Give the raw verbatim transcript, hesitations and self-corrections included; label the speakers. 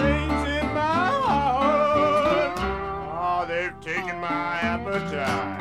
Speaker 1: pains in my heart. Oh, they've taken my appetite.